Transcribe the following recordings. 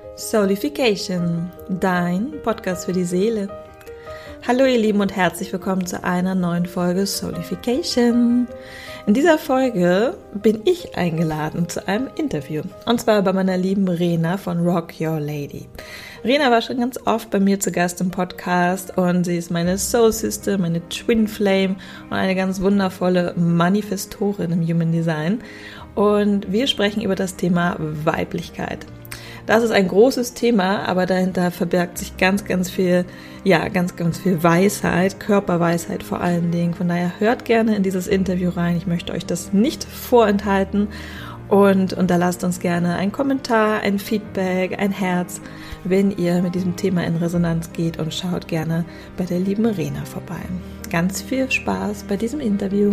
Soulification, dein Podcast für die Seele. Hallo ihr Lieben und herzlich willkommen zu einer neuen Folge Soulification. In dieser Folge bin ich eingeladen zu einem Interview und zwar bei meiner lieben Rena von Rock Your Lady. Rena war schon ganz oft bei mir zu Gast im Podcast und sie ist meine Soul Sister, meine Twin Flame und eine ganz wundervolle Manifestorin im Human Design. Und wir sprechen über das Thema Weiblichkeit. Das ist ein großes Thema, aber dahinter verbirgt sich ganz viel Weisheit, Körperweisheit vor allen Dingen. Von daher hört gerne in dieses Interview rein. Ich möchte euch das nicht vorenthalten und unterlasst uns gerne einen Kommentar, ein Feedback, ein Herz, wenn ihr mit diesem Thema in Resonanz geht und schaut gerne bei der lieben Rena vorbei. Ganz viel Spaß bei diesem Interview.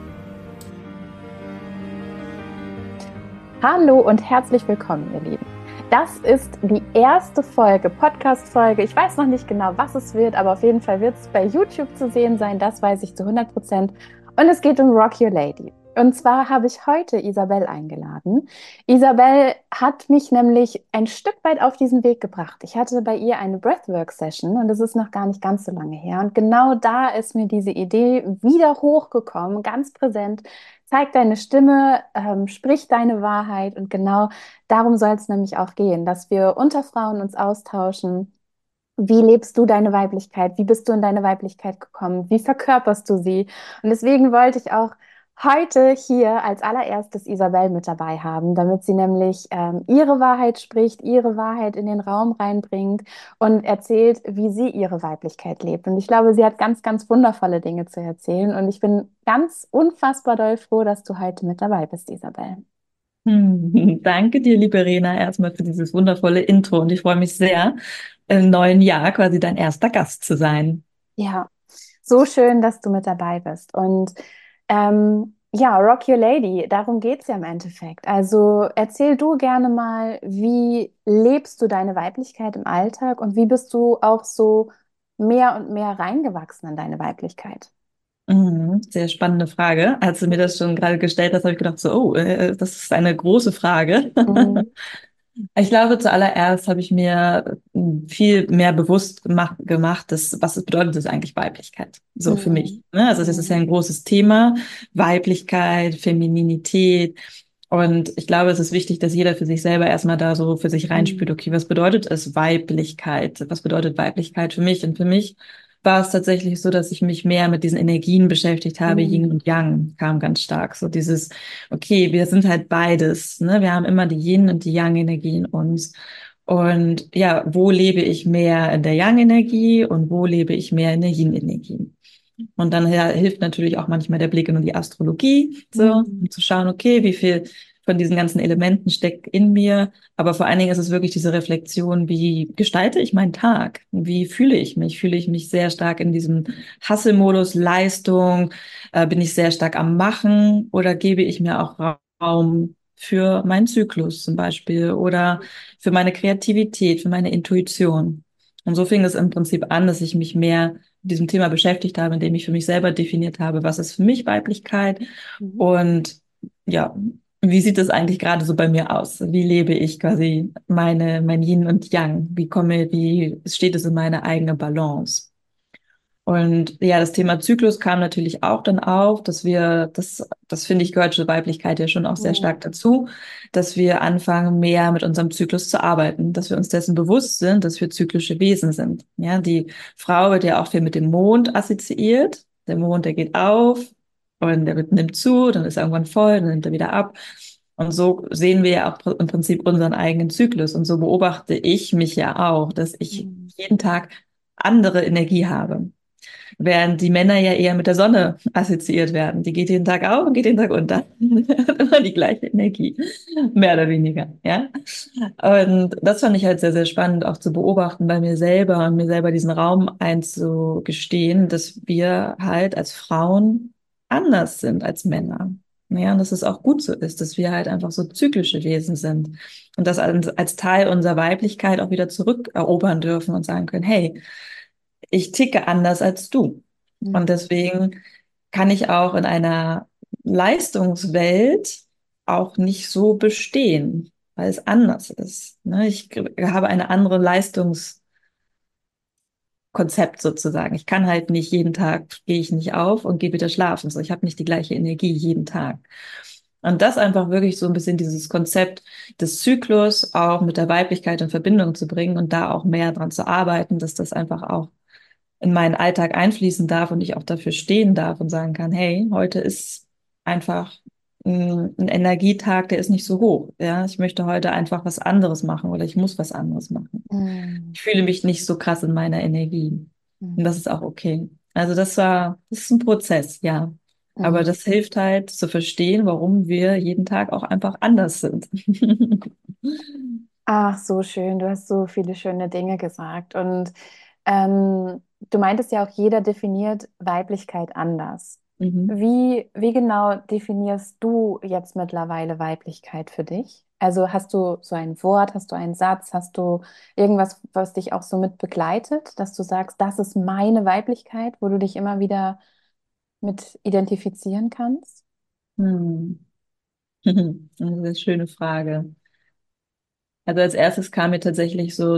Hallo und herzlich willkommen, ihr Lieben. Das ist die erste Folge, Podcast-Folge. Ich weiß noch nicht genau, was es wird, aber auf jeden Fall wird es bei YouTube zu sehen sein. Das weiß ich zu 100%. Und es geht um Rock Your Lady. Und zwar habe ich heute Isabel eingeladen. Isabel hat mich nämlich ein Stück weit auf diesen Weg gebracht. Ich hatte bei ihr eine Breathwork-Session und das ist noch gar nicht ganz so lange her. Und genau da ist mir diese Idee wieder hochgekommen, ganz präsent. Zeig deine Stimme, sprich deine Wahrheit und genau darum soll es nämlich auch gehen, dass wir unter Frauen uns austauschen. Wie lebst du deine Weiblichkeit? Wie bist du in deine Weiblichkeit gekommen? Wie verkörperst du sie? Und deswegen wollte ich auch heute hier als allererstes Isabel mit dabei haben, damit sie nämlich ihre Wahrheit spricht, ihre Wahrheit in den Raum reinbringt und erzählt, wie sie ihre Weiblichkeit lebt. Und ich glaube, sie hat ganz wundervolle Dinge zu erzählen. Und ich bin ganz unfassbar doll froh, dass du heute mit dabei bist, Isabel. Danke dir, liebe Rena, erstmal für dieses wundervolle Intro und ich freue mich sehr, im neuen Jahr quasi dein erster Gast zu sein. Ja, so schön, dass du mit dabei bist. Und ja, Rock Your Lady, darum geht's ja im Endeffekt. Also erzähl du gerne mal, wie lebst du deine Weiblichkeit im Alltag und wie bist du auch so mehr und mehr reingewachsen in deine Weiblichkeit? Sehr spannende Frage. Als du mir das schon gerade gestellt hast, habe ich gedacht, so, das ist eine große Frage. Mhm. Ich glaube, zuallererst habe ich mir viel mehr bewusst gemacht, was es bedeutet, das eigentlich Weiblichkeit. So für mich. Mhm. Ne? Also es ist ja Mhm. ein großes Thema. Weiblichkeit, Femininität. Und ich glaube, es ist wichtig, dass jeder für sich selber erstmal da so für sich reinspürt, Mhm. okay, was bedeutet es Weiblichkeit? Was bedeutet Weiblichkeit für mich? Und für mich war es tatsächlich so, dass ich mich mehr mit diesen Energien beschäftigt habe. Yin Mhm. und Yang kam ganz stark. So dieses, okay, wir sind halt beides, ne? Wir haben immer die Yin und die Yang-Energie in uns. Und ja, wo lebe ich mehr in der Yang-Energie und wo lebe ich mehr in der Yin-Energie? Und dann ja, hilft natürlich auch manchmal der Blick in die Astrologie, so, Mhm. um zu schauen, okay, wie viel von diesen ganzen Elementen steckt in mir. Aber vor allen Dingen ist es wirklich diese Reflexion, wie gestalte ich meinen Tag? Wie fühle ich mich? Fühle ich mich sehr stark in diesem Hustle-Modus, Leistung? Bin ich sehr stark am Machen oder gebe ich mir auch Raum für meinen Zyklus zum Beispiel oder für meine Kreativität, für meine Intuition? Und so fing es im Prinzip an, dass ich mich mehr mit diesem Thema beschäftigt habe, indem ich für mich selber definiert habe, was ist für mich Weiblichkeit Mhm. und ja, wie sieht es eigentlich gerade so bei mir aus? Wie lebe ich quasi mein Yin und Yang? Wie steht es in meiner eigenen Balance? Und ja, das Thema Zyklus kam natürlich auch dann auf, das finde ich gehört zur Weiblichkeit ja schon auch sehr stark Mhm. dazu, dass wir anfangen, mehr mit unserem Zyklus zu arbeiten, dass wir uns dessen bewusst sind, dass wir zyklische Wesen sind. Ja, die Frau wird ja auch viel mit dem Mond assoziiert. Der Mond, der geht auf und nimmt zu, dann ist er irgendwann voll, dann nimmt er wieder ab. Und so sehen wir ja auch im Prinzip unseren eigenen Zyklus. Und so beobachte ich mich ja auch, dass ich Mhm. jeden Tag andere Energie habe. Während die Männer ja eher mit der Sonne assoziiert werden. Die geht jeden Tag auf und geht jeden Tag unter. Hat immer die gleiche Energie. Mehr oder weniger, ja. Und das fand ich halt sehr spannend auch zu beobachten bei mir selber und mir selber diesen Raum einzugestehen, dass wir halt als Frauen anders sind als Männer. Ja, und dass es auch gut so ist, dass wir halt einfach so zyklische Wesen sind und das als Teil unserer Weiblichkeit auch wieder zurückerobern dürfen und sagen können, hey, ich ticke anders als du. Und Mhm. deswegen kann ich auch in einer Leistungswelt auch nicht so bestehen. weil es anders ist. Ne? Ich habe eine andere Leistungskonzept sozusagen. Ich kann halt nicht jeden Tag, stehe ich nicht auf und gehe wieder schlafen. So, ich habe nicht die gleiche Energie jeden Tag. Und das einfach wirklich so ein bisschen dieses Konzept des Zyklus auch mit der Weiblichkeit in Verbindung zu bringen und da auch mehr dran zu arbeiten, dass das einfach auch in meinen Alltag einfließen darf und ich auch dafür stehen darf und sagen kann, hey, heute ist einfach ein Energietag, der ist nicht so hoch. Ja, ich möchte heute einfach was anderes machen oder ich muss was anderes machen. Mm, Ich fühle mich nicht so krass in meiner Energie. Und das mm, ist auch okay. Also das ist ein Prozess, ja. Aber mm. das hilft halt zu verstehen, warum wir jeden Tag auch einfach anders sind. Ach, so schön. Du hast so viele schöne Dinge gesagt. Und du meintest ja auch, jeder definiert Weiblichkeit anders. Mhm. Wie genau definierst du jetzt mittlerweile Weiblichkeit für dich? Also hast du so ein Wort, hast du einen Satz, hast du irgendwas, was dich auch so mit begleitet, dass du sagst, das ist meine Weiblichkeit, wo du dich immer wieder mit identifizieren kannst? Hm. Das ist eine schöne Frage. Also als erstes kam mir tatsächlich so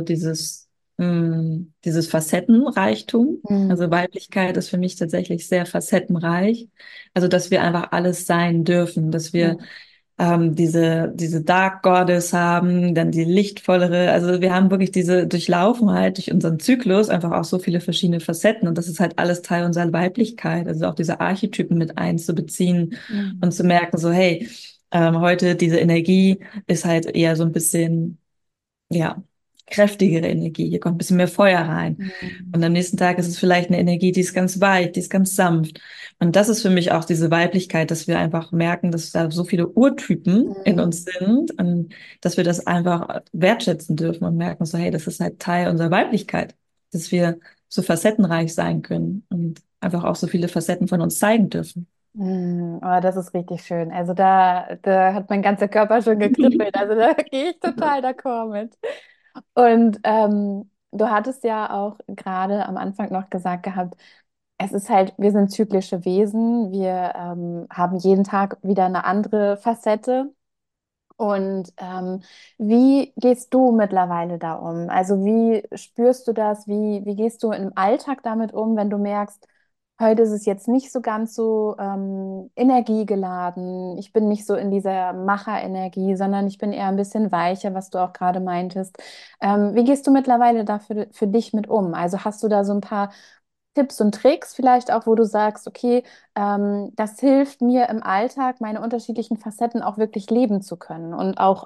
dieses Facettenreichtum. Mm, Also Weiblichkeit ist für mich tatsächlich sehr facettenreich. Also dass wir einfach alles sein dürfen, dass wir mm, diese Dark Goddess haben, dann die lichtvollere. Also wir haben wirklich diese Durchlaufenheit durch unseren Zyklus einfach auch so viele verschiedene Facetten und das ist halt alles Teil unserer Weiblichkeit. Also auch diese Archetypen mit einzubeziehen und mm, zu merken, so hey, heute diese Energie ist halt eher so ein bisschen ja, kräftigere Energie. Hier kommt ein bisschen mehr Feuer rein. mm, Und am nächsten Tag ist es vielleicht eine Energie, die ist ganz weich, die ist ganz sanft. Und das ist für mich auch diese Weiblichkeit, dass wir einfach merken, dass da so viele Urtypen in uns mm. sind und dass wir das einfach wertschätzen dürfen und merken so, hey, das ist halt Teil unserer Weiblichkeit, dass wir so facettenreich sein können und einfach auch so viele Facetten von uns zeigen dürfen. Oh, das ist richtig schön. Also da hat mein ganzer Körper schon gekribbelt. Also da gehe ich total d'accord mit. Und du hattest ja auch gerade am Anfang noch gesagt gehabt, es ist halt, wir sind zyklische Wesen. Wir haben jeden Tag wieder eine andere Facette. Und wie gehst du mittlerweile da um? Also wie spürst du das? Wie gehst du im Alltag damit um, wenn du merkst, heute ist es jetzt nicht so ganz so energiegeladen. Ich bin nicht so in dieser Macherenergie, sondern ich bin eher ein bisschen weicher, was du auch gerade meintest. Wie gehst du mittlerweile da für dich mit um? Also hast du da so ein paar Tipps und Tricks vielleicht auch, wo du sagst, okay, das hilft mir im Alltag, meine unterschiedlichen Facetten auch wirklich leben zu können und auch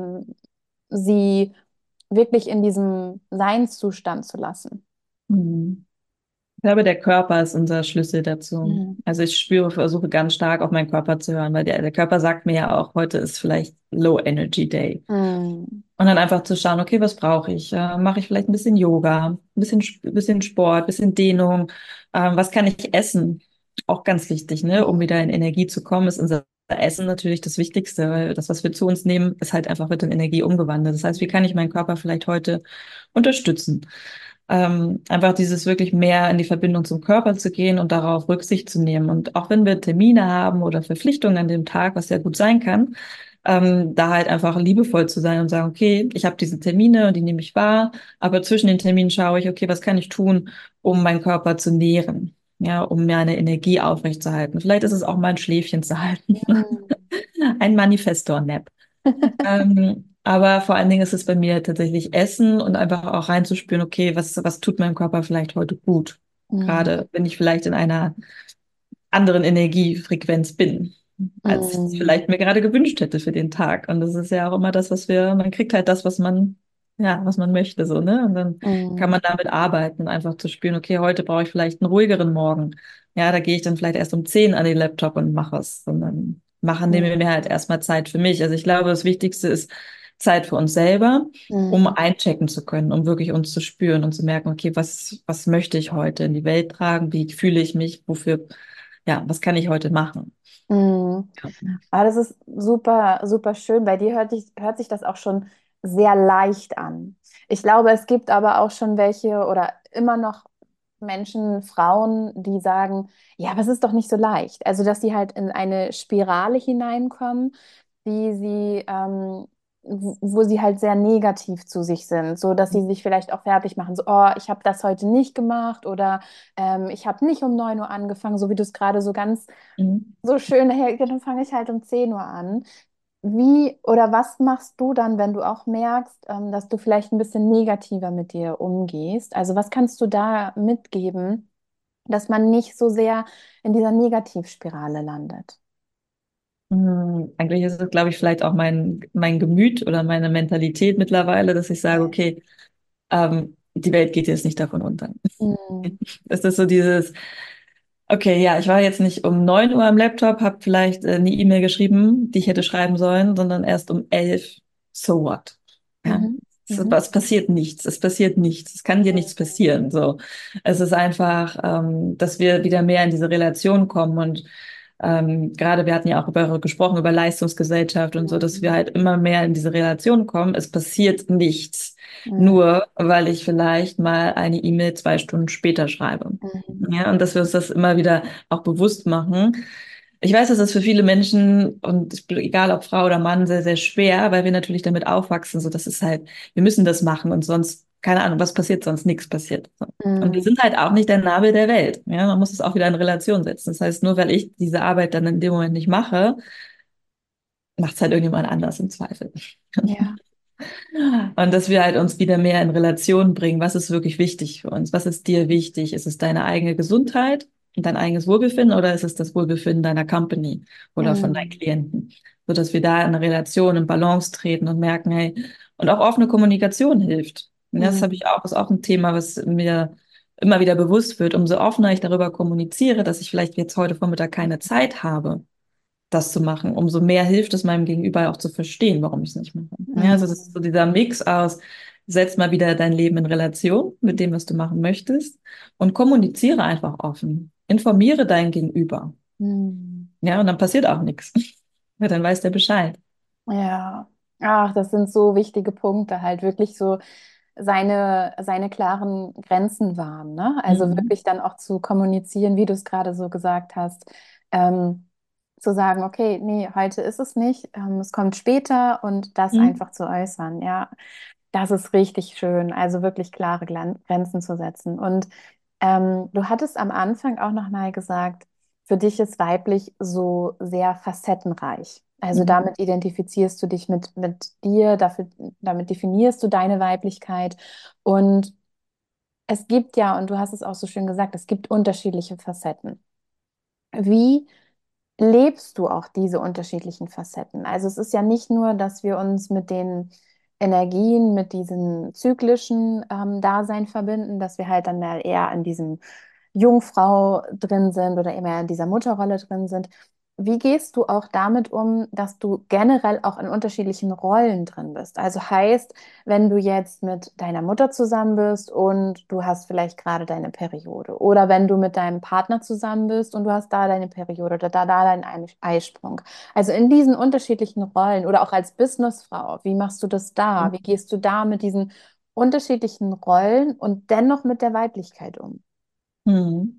sie wirklich in diesem Seinszustand zu lassen. Mhm. Ich glaube, der Körper ist unser Schlüssel dazu. Mhm. Also ich spüre, versuche ganz stark auf meinen Körper zu hören, weil der Körper sagt mir ja auch, heute ist vielleicht Low Energy Day. Mhm. Und dann einfach zu schauen, okay, was brauche ich? Mache ich vielleicht ein bisschen Yoga, bisschen Sport, bisschen Dehnung? Was kann ich essen? Auch ganz wichtig, ne? Um wieder in Energie zu kommen, ist unser Essen natürlich das Wichtigste, weil das, was wir zu uns nehmen, ist halt einfach wird in Energie umgewandelt. Das heißt, wie kann ich meinen Körper vielleicht heute unterstützen? Einfach dieses wirklich mehr in die Verbindung zum Körper zu gehen und darauf Rücksicht zu nehmen. Und auch wenn wir Termine haben oder Verpflichtungen an dem Tag, was ja gut sein kann, da halt einfach liebevoll zu sein und sagen, okay, ich habe diese Termine und die nehme ich wahr, aber zwischen den Terminen schaue ich, okay, was kann ich tun, um meinen Körper zu nähren, ja, um mir eine Energie aufrechtzuerhalten. Vielleicht ist es auch mal ein Schläfchen zu halten, Mhm. ein Manifestor-Nap. Aber vor allen Dingen ist es bei mir tatsächlich Essen und einfach auch reinzuspüren, okay, was tut meinem Körper vielleicht heute gut? Mhm. Gerade wenn ich vielleicht in einer anderen Energiefrequenz bin, als ich es Mhm. vielleicht mir gerade gewünscht hätte für den Tag. Und das ist ja auch immer das, man kriegt halt das, was man möchte, so, ne? Und dann kann Mhm. man damit arbeiten und einfach zu spüren, okay, heute brauche ich vielleicht einen ruhigeren Morgen. Ja, da gehe ich dann vielleicht erst um 10 an den Laptop und mache es, sondern nehme mir halt erstmal Zeit für mich. Also ich glaube, das Wichtigste ist Zeit für uns selber, um Mhm. einchecken zu können, um wirklich uns zu spüren und zu merken, okay, was möchte ich heute in die Welt tragen? Wie fühle ich mich? Was kann ich heute machen? Mhm. Ja. Aber das ist super, super schön. Bei dir hört sich das auch schon sehr leicht an. Ich glaube, es gibt aber auch schon welche oder immer noch Menschen, Frauen, die sagen, ja, aber es ist doch nicht so leicht. Also, dass sie halt in eine Spirale hineinkommen, die sie wo sie halt sehr negativ zu sich sind, so dass sie sich vielleicht auch fertig machen, so, oh, ich habe das heute nicht gemacht oder ich habe nicht um 9 Uhr angefangen, so wie du es gerade so ganz Mhm. so schön, hey, dann fange ich halt um 10 Uhr an. Wie oder was machst du dann, wenn du auch merkst, dass du vielleicht ein bisschen negativer mit dir umgehst? Also was kannst du da mitgeben, dass man nicht so sehr in dieser Negativspirale landet? Eigentlich ist es, glaube ich, vielleicht auch mein Gemüt oder meine Mentalität mittlerweile, dass ich sage, Okay. okay, die Welt geht jetzt nicht davon unter. Mhm. Es ist so dieses, okay, ja, ich war jetzt nicht um 9 Uhr am Laptop, habe vielleicht eine E-Mail geschrieben, die ich hätte schreiben sollen, sondern erst um 11. So what? Ja, Mhm. Mhm. es passiert nichts. Es passiert nichts. Es kann dir nichts passieren. So, es ist einfach, dass wir wieder mehr in diese Relation kommen und gerade wir hatten ja auch gesprochen über Leistungsgesellschaft und so, dass wir Mhm. halt immer mehr in diese Relation kommen. Es passiert nichts, Mhm. nur weil ich vielleicht mal eine E-Mail 2 Stunden später schreibe. Mhm. Ja, und dass wir uns das immer wieder auch bewusst machen. Ich weiß, das ist für viele Menschen und egal ob Frau oder Mann sehr, sehr schwer, weil wir natürlich damit aufwachsen. So, das ist halt, wir müssen das machen und sonst, keine Ahnung, was passiert sonst? Nichts passiert. So. Und wir Mhm. sind halt auch nicht der Nabel der Welt. Ja, man muss es auch wieder in Relation setzen. Das heißt, nur weil ich diese Arbeit dann in dem Moment nicht mache, macht es halt irgendjemand anders im Zweifel. Ja. Und dass wir halt uns wieder mehr in Relation bringen. Was ist wirklich wichtig für uns? Was ist dir wichtig? Ist es deine eigene Gesundheit und dein eigenes Wohlbefinden oder ist es das Wohlbefinden deiner Company oder von deinen Mhm. Klienten? So dass wir da in eine Relation, in Balance treten und merken, hey, und auch offene Kommunikation hilft. Und das habe Mhm. ich auch, ist auch ein Thema, was mir immer wieder bewusst wird. Umso offener ich darüber kommuniziere, dass ich vielleicht jetzt heute Vormittag keine Zeit habe, das zu machen, umso mehr hilft es meinem Gegenüber auch zu verstehen, warum ich es nicht mache. Ja, also das ist Mhm. so dieser Mix aus, setz mal wieder dein Leben in Relation mit dem, was du machen möchtest und kommuniziere einfach offen. Informiere dein Gegenüber. Mhm. Ja, und dann passiert auch nichts. Ja, dann weiß der Bescheid. Ja, ach, das sind so wichtige Punkte, halt wirklich so seine klaren Grenzen wahren, ne? Also Mhm. wirklich dann auch zu kommunizieren, wie du es gerade so gesagt hast, zu sagen, okay, nee, heute ist es nicht, es kommt später und das Mhm. einfach zu äußern, ja, das ist richtig schön, also wirklich klare Grenzen zu setzen. Und du hattest am Anfang auch noch mal gesagt, für dich ist weiblich so sehr facettenreich. Also Mhm. damit identifizierst du dich mit dir, damit definierst du deine Weiblichkeit. Und es gibt ja, und du hast es auch so schön gesagt, es gibt unterschiedliche Facetten. Wie lebst du auch diese unterschiedlichen Facetten? Also es ist ja nicht nur, dass wir uns mit den Energien, mit diesem zyklischen Dasein verbinden, dass wir halt dann eher in diesem Jungfrau drin sind oder immer in dieser Mutterrolle drin sind. Wie gehst du auch damit um, dass du generell auch in unterschiedlichen Rollen drin bist? Also heißt, wenn du jetzt mit deiner Mutter zusammen bist und du hast vielleicht gerade deine Periode oder wenn du mit deinem Partner zusammen bist und du hast da deine Periode oder da deinen Eisprung. Also in diesen unterschiedlichen Rollen oder auch als Businessfrau, wie machst du das da? Wie gehst du da mit diesen unterschiedlichen Rollen und dennoch mit der Weiblichkeit um? Mhm.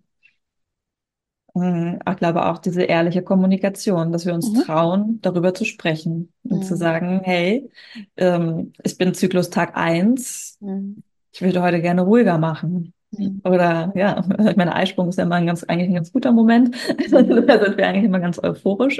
Ich glaube auch diese ehrliche Kommunikation, dass wir uns Mhm. trauen, darüber zu sprechen und zu Mhm. sagen, hey, ich bin Zyklus Tag 1. Mhm. Ich würde heute gerne ruhiger machen. Mhm. Oder ja, ich meine, Eisprung ist ja immer eigentlich ein ganz guter Moment. Da Mhm. sind wir eigentlich immer ganz euphorisch.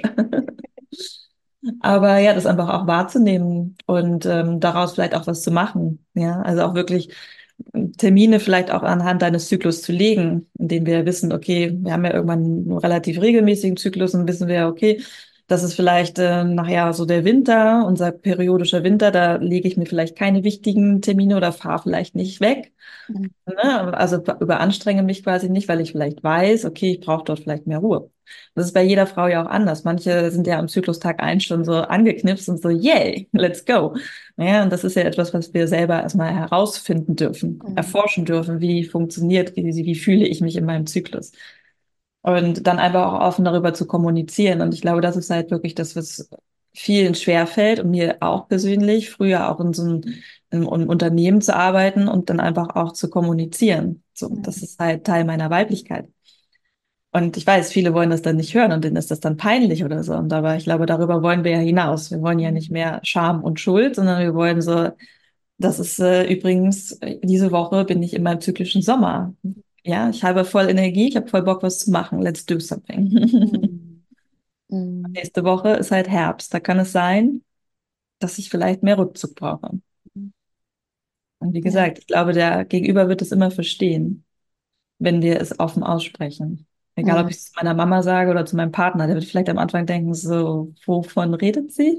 Aber ja, das einfach auch wahrzunehmen und daraus vielleicht auch was zu machen. Ja, also auch wirklich Termine vielleicht auch anhand deines Zyklus zu legen, in denen wir wissen, okay, wir haben ja irgendwann einen relativ regelmäßigen Zyklus und wissen wir, okay, das ist vielleicht nachher so der Winter, unser periodischer Winter, da lege ich mir vielleicht keine wichtigen Termine oder fahre vielleicht nicht weg. Mhm. Ne? Also überanstrenge mich quasi nicht, weil ich vielleicht weiß, okay, ich brauche dort vielleicht mehr Ruhe. Das ist bei jeder Frau ja auch anders. Manche sind ja am Zyklustag 1 schon so angeknipst und so, yay, let's go. Ja, und das ist ja etwas, was wir selber erstmal herausfinden dürfen, Mhm. erforschen dürfen, wie funktioniert, wie fühle ich mich in meinem Zyklus. Und dann einfach auch offen darüber zu kommunizieren. Und ich glaube, das ist halt wirklich das, was vielen schwerfällt und mir auch persönlich, früher auch in so einem Unternehmen zu arbeiten und dann einfach auch zu kommunizieren. So, das Mhm. ist halt Teil meiner Weiblichkeit. Und ich weiß, viele wollen das dann nicht hören und denen ist das dann peinlich oder so. Und aber ich glaube, darüber wollen wir ja hinaus. Wir wollen ja nicht mehr Scham und Schuld, sondern wir wollen so, das ist übrigens, diese Woche bin ich in meinem zyklischen Sommer. Ja, ich habe voll Energie, ich habe voll Bock, was zu machen. Let's do something. Mhm. Mhm. Nächste Woche ist halt Herbst. Da kann es sein, dass ich vielleicht mehr Rückzug brauche. Und wie Ja. gesagt, ich glaube, der Gegenüber wird es immer verstehen, wenn wir es offen aussprechen. Egal, ob Mhm. ich es zu meiner Mama sage oder zu meinem Partner, der wird vielleicht am Anfang denken, so, wovon redet sie?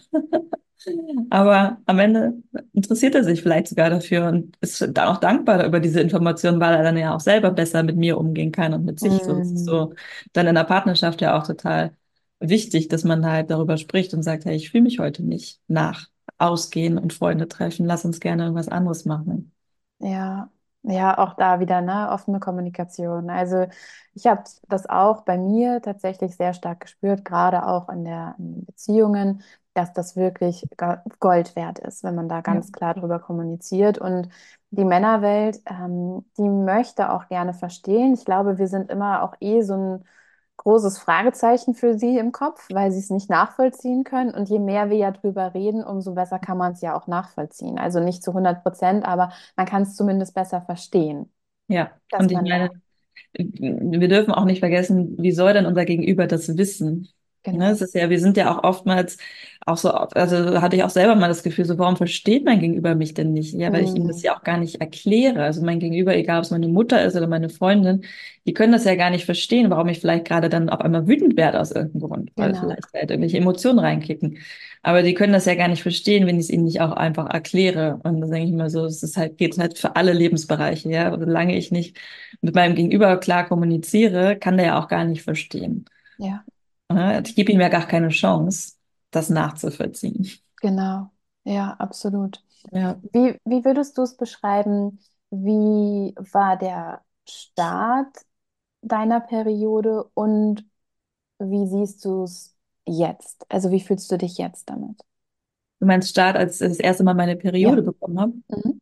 Aber am Ende interessiert er sich vielleicht sogar dafür und ist dann auch dankbar über diese Information, weil er dann ja auch selber besser mit mir umgehen kann und mit sich. So, das ist Mhm. so dann in der Partnerschaft ja auch total wichtig, dass man halt darüber spricht und sagt, hey, ich fühle mich heute nicht nach Ausgehen und Freunde treffen, lass uns gerne irgendwas anderes machen. Ja, ja, auch da wieder, ne, offene Kommunikation. Also ich habe das auch bei mir tatsächlich sehr stark gespürt, gerade auch in den Beziehungen, dass das wirklich Gold wert ist, wenn man da Ja. ganz klar drüber kommuniziert. Und die Männerwelt, die möchte auch gerne verstehen. Ich glaube, wir sind immer auch so ein großes Fragezeichen für sie im Kopf, weil sie es nicht nachvollziehen können. Und je mehr wir ja drüber reden, umso besser kann man es ja auch nachvollziehen. Also nicht zu 100%, aber man kann es zumindest besser verstehen, Ja, dass und ich man da, meine, wir dürfen auch nicht vergessen, wie soll denn unser Gegenüber das wissen? Ne, genau. es ist ja, wir sind ja auch oftmals auch so, also hatte ich auch selber mal das Gefühl, so, warum versteht mein Gegenüber mich denn nicht? Ja, weil ich ihm das Mhm. ja auch gar nicht erkläre. Also mein Gegenüber, egal ob es meine Mutter ist oder meine Freundin, die können das ja gar nicht verstehen, warum ich vielleicht gerade dann auf einmal wütend werde aus irgendeinem Grund, weil Genau. vielleicht halt irgendwelche Emotionen reinkicken. Aber die können das ja gar nicht verstehen, wenn ich es ihnen nicht auch einfach erkläre. Und da denke ich immer so, es ist halt, geht halt für alle Lebensbereiche, ja. Und solange ich nicht mit meinem Gegenüber klar kommuniziere, kann der ja auch gar nicht verstehen. Ja, Ja, ich gebe ihm ja gar keine Chance, das nachzuvollziehen. genau. Ja, absolut. Ja. Wie würdest du es beschreiben? Wie war der Start deiner Periode und wie siehst du es jetzt? Also wie fühlst du dich jetzt damit? Du meinst Start, als ich das erste Mal meine Ja. Periode bekommen habe? Mhm.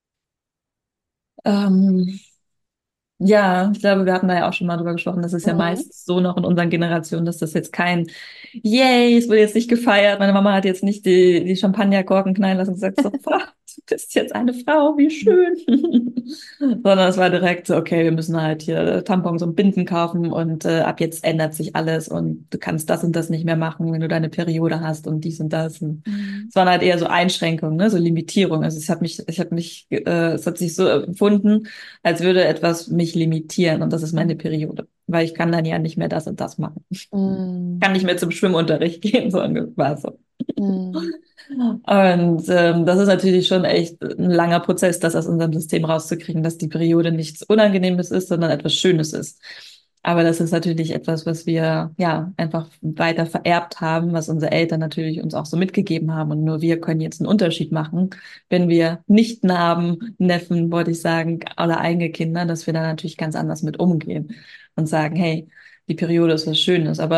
Ähm, Ja, ich glaube, wir hatten da ja auch schon mal drüber gesprochen. Das ist ja Mhm. meist so noch in unseren Generationen, dass das jetzt kein Yay, es wird jetzt nicht gefeiert. Meine Mama hat jetzt nicht die Champagnerkorken knallen lassen und gesagt, so, boah, du bist jetzt eine Frau, wie schön. Sondern es war direkt so, okay, wir müssen halt hier Tampons und Binden kaufen und ab jetzt ändert sich alles und du kannst das und das nicht mehr machen, wenn du deine Periode hast und dies und das. Und Mhm. es waren halt eher so Einschränkungen, ne, so Limitierungen. Also es hat sich so empfunden, als würde etwas mich limitieren und das ist meine Periode, weil ich kann dann ja nicht mehr das und das machen. Mhm. Kann nicht mehr zum Schwimmunterricht gehen, so ungefähr so. Mhm. Und das ist natürlich schon echt ein langer Prozess, das aus unserem System rauszukriegen, dass die Periode nichts Unangenehmes ist, sondern etwas Schönes ist. Aber das ist natürlich etwas, was wir ja einfach weiter vererbt haben, was unsere Eltern natürlich uns auch so mitgegeben haben. Und nur wir können jetzt einen Unterschied machen, wenn wir Nichten haben, Neffen, wollte ich sagen, oder eigene Kinder, dass wir da natürlich ganz anders mit umgehen und sagen, hey, die Periode ist was Schönes. Aber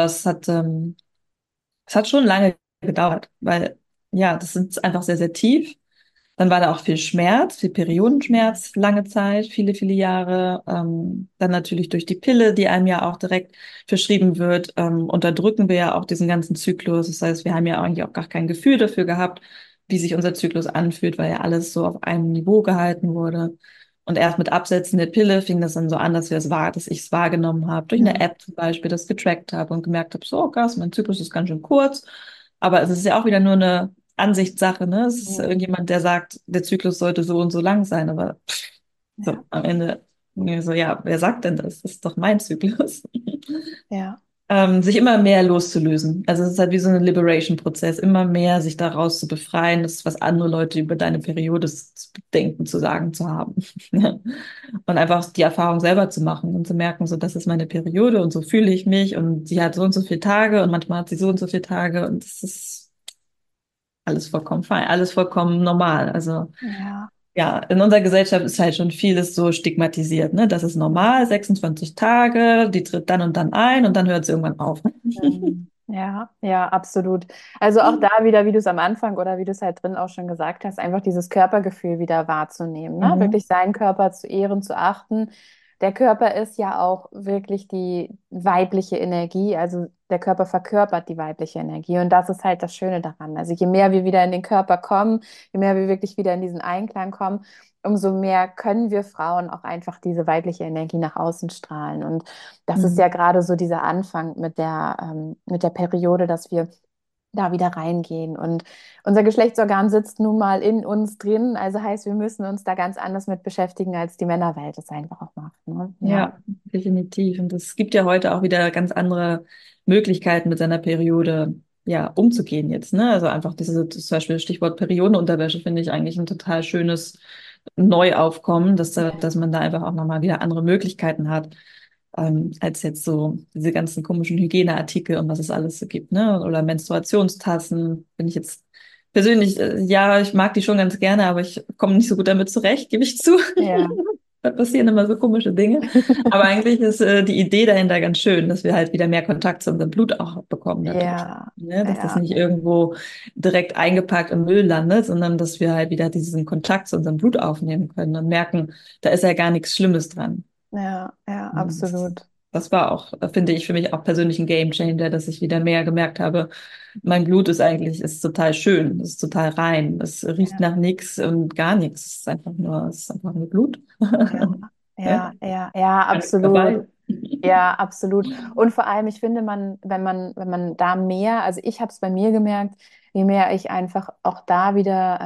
es hat schon lange gedauert, weil ja, das ist einfach sehr, sehr tief. Dann war da auch viel Schmerz, viel Mhm. Periodenschmerz, lange Zeit, viele, viele Jahre. Dann natürlich durch die Pille, die einem ja auch direkt verschrieben wird, unterdrücken wir ja auch diesen ganzen Zyklus. Das heißt, wir haben ja eigentlich auch gar kein Gefühl dafür gehabt, wie sich unser Zyklus anfühlt, weil ja alles so auf einem Niveau gehalten wurde. Und erst mit Absetzen der Pille fing das dann so an, dass wir es war, dass ich es wahrgenommen habe, durch eine Mhm. App zum Beispiel, das getrackt habe und gemerkt habe, so, oh krass, mein Zyklus ist ganz schön kurz. Aber es ist ja auch wieder nur eine Ansichtssache, ne? Es ist Mhm. irgendjemand, der sagt, der Zyklus sollte so und so lang sein, aber so Ja, am Ende mir so, ja, wer sagt denn das? Das ist doch mein Zyklus. ja, Sich immer mehr loszulösen. Also es ist halt wie so ein Liberation-Prozess, immer mehr sich daraus zu befreien, das ist, was andere Leute über deine Periode zu denken, zu sagen, zu haben. Und einfach die Erfahrung selber zu machen und zu merken, so, das ist meine Periode und so fühle ich mich und sie hat so und so viele Tage und manchmal hat sie so und so viele Tage und das ist alles vollkommen fein, alles vollkommen normal. Also ja. ja, in unserer Gesellschaft ist halt schon vieles so stigmatisiert, ne? Das ist normal, 26 Tage, die tritt dann und dann ein und dann hört sie irgendwann auf. Mhm. Ja, ja, absolut. Also auch da wieder, wie du es am Anfang oder wie du es halt drin auch schon gesagt hast, einfach dieses Körpergefühl wieder wahrzunehmen, ne? Mhm. Wirklich seinen Körper zu ehren, zu achten. der Körper ist ja auch wirklich die weibliche Energie, also der Körper verkörpert die weibliche Energie und das ist halt das Schöne daran. Also je mehr wir wieder in den Körper kommen, je mehr wir wirklich wieder in diesen Einklang kommen, umso mehr können wir Frauen auch einfach diese weibliche Energie nach außen strahlen. Und das ist ja Mhm. gerade so dieser Anfang mit der Periode, dass wir da wieder reingehen. Und unser Geschlechtsorgan sitzt nun mal in uns drin, also heißt, wir müssen uns da ganz anders mit beschäftigen, als die Männerwelt es einfach auch macht. Ne? Ja. Ja, definitiv. Und es gibt ja heute auch wieder ganz andere Möglichkeiten, mit seiner Periode ja umzugehen jetzt, ne? Also einfach zum Beispiel Stichwort Periodenunterwäsche finde ich eigentlich ein total schönes Neuaufkommen, dass man da einfach auch nochmal wieder andere Möglichkeiten hat, als jetzt so diese ganzen komischen Hygieneartikel und was es alles so gibt, ne? Oder Menstruationstassen, finde ich jetzt persönlich, ja, ich mag die schon ganz gerne, aber ich komme nicht so gut damit zurecht, gebe ich zu. Ja. Da passieren immer so komische Dinge. Aber eigentlich ist die Idee dahinter ganz schön, dass wir halt wieder mehr Kontakt zu unserem Blut auch bekommen dadurch. Ja, Ne? Dass das ja, nicht irgendwo direkt eingepackt im Müll landet, sondern dass wir halt wieder diesen Kontakt zu unserem Blut aufnehmen können und merken, da ist ja gar nichts Schlimmes dran. ja, ja, Das, absolut. das war auch, finde ich, für mich auch persönlich ein Gamechanger, dass ich wieder mehr gemerkt habe, mein Blut ist total schön, ist total rein, es riecht Ja, nach nichts und gar nichts. Es ist einfach nur Blut. ja, Ne? ja, ja, ja, Alles absolut. dabei. Ja, absolut. Und vor allem, ich finde, wenn man da mehr, also ich habe es bei mir gemerkt, je mehr ich einfach auch da wieder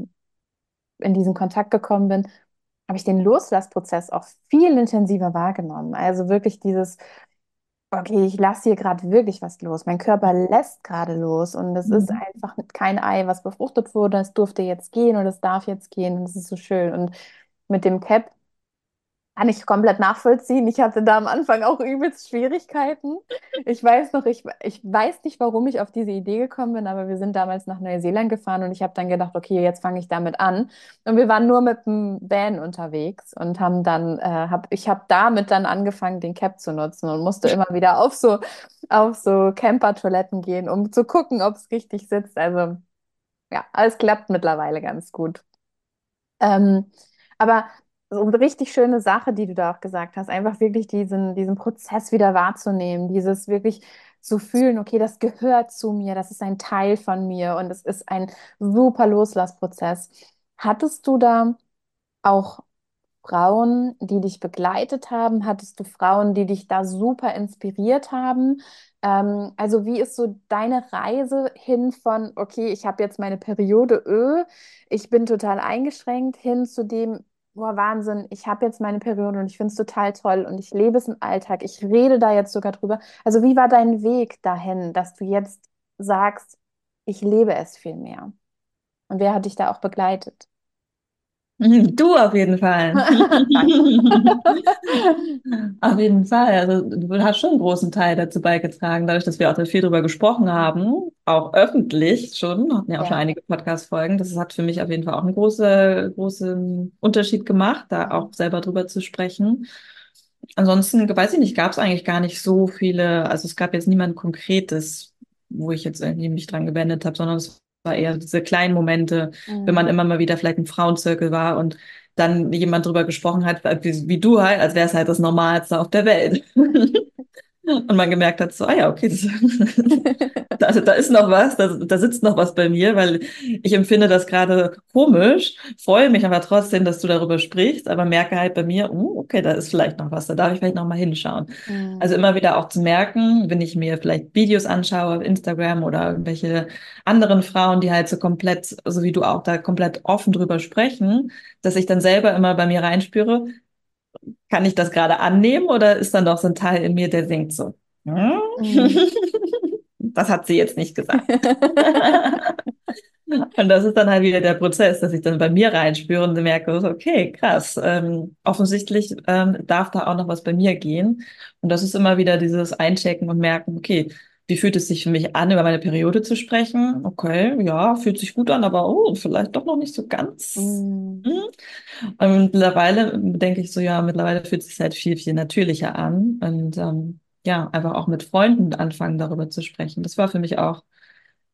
in diesen Kontakt gekommen bin, habe ich den Loslassprozess auch viel intensiver wahrgenommen. Also wirklich dieses, okay, ich lasse hier gerade wirklich was los. Mein Körper lässt gerade los und es ist Mhm. einfach kein Ei, was befruchtet wurde. Es durfte jetzt gehen und es darf jetzt gehen und es ist so schön. Und mit dem Cap kann ich komplett nachvollziehen. Ich hatte da am Anfang auch übelst Schwierigkeiten. Ich weiß noch, ich weiß nicht, warum ich auf diese Idee gekommen bin, aber wir sind damals nach Neuseeland gefahren und ich habe dann gedacht, okay, jetzt fange ich damit an. Und wir waren nur mit dem Van unterwegs und haben dann, ich habe damit dann angefangen, den Cap zu nutzen und musste immer wieder auf so Camper-Toiletten gehen, um zu gucken, ob es richtig sitzt. Also ja, alles klappt mittlerweile ganz gut. Ähm, aber so eine richtig schöne Sache, die du da auch gesagt hast, einfach wirklich diesen Prozess wieder wahrzunehmen, dieses wirklich zu fühlen, okay, das gehört zu mir, das ist ein Teil von mir und es ist ein super Loslassprozess. Hattest du da auch Frauen, die dich begleitet haben? Hattest du Frauen, die dich da super inspiriert haben? Also wie ist so deine Reise hin von, okay, ich habe jetzt meine Periode, ich bin total eingeschränkt, hin zu dem, boah, Wahnsinn, ich habe jetzt meine Periode und ich finde es total toll und ich lebe es im Alltag, ich rede da jetzt sogar drüber. Also wie war dein Weg dahin, dass du jetzt sagst, ich lebe es viel mehr? Und wer hat dich da auch begleitet? Du auf jeden Fall. Danke. Auf jeden Fall. Also du hast schon einen großen Teil dazu beigetragen, dadurch, dass wir auch da viel drüber gesprochen haben, auch öffentlich schon, hatten ja auch schon Ja. einige Podcast-Folgen. Das hat für mich auf jeden Fall auch einen großen Unterschied gemacht, da auch selber drüber zu sprechen. Ansonsten, weiß ich nicht, gab es eigentlich gar nicht so viele, also es gab jetzt niemand Konkretes, wo ich jetzt irgendwie mich dran gewendet habe, sondern es war eher diese kleinen Momente, wenn man Mhm. immer mal wieder vielleicht im Frauenzirkel war und dann jemand drüber gesprochen hat, wie du halt, als wäre es halt das Normalste auf der Welt. Und man gemerkt hat, so, ah ja, okay, also da ist noch was, da sitzt noch was bei mir, weil ich empfinde das gerade komisch, freue mich aber trotzdem, dass du darüber sprichst, aber merke halt bei mir, okay, da ist vielleicht noch was, da darf ich vielleicht noch mal hinschauen. Also Mhm. immer wieder auch zu merken, wenn ich mir vielleicht Videos anschaue auf Instagram oder irgendwelche anderen Frauen, die halt so komplett, so wie du auch, da komplett offen drüber sprechen, dass ich dann selber immer bei mir reinspüre, kann ich das gerade annehmen oder ist dann doch so ein Teil in mir, der denkt so, hm? Mhm. Das hat sie jetzt nicht gesagt. Und das ist dann halt wieder der Prozess, dass ich dann bei mir reinspüre und merke, so, okay, krass, offensichtlich darf da auch noch was bei mir gehen. Und das ist immer wieder dieses Einchecken und merken, okay, wie fühlt es sich für mich an, über meine Periode zu sprechen? Okay, ja, fühlt sich gut an, aber oh, vielleicht doch noch nicht so ganz. Mhm. Hm. Und mittlerweile denke ich so, ja, mittlerweile fühlt es sich halt viel natürlicher an. Und ja, einfach auch mit Freunden anfangen, darüber zu sprechen. Das war für mich auch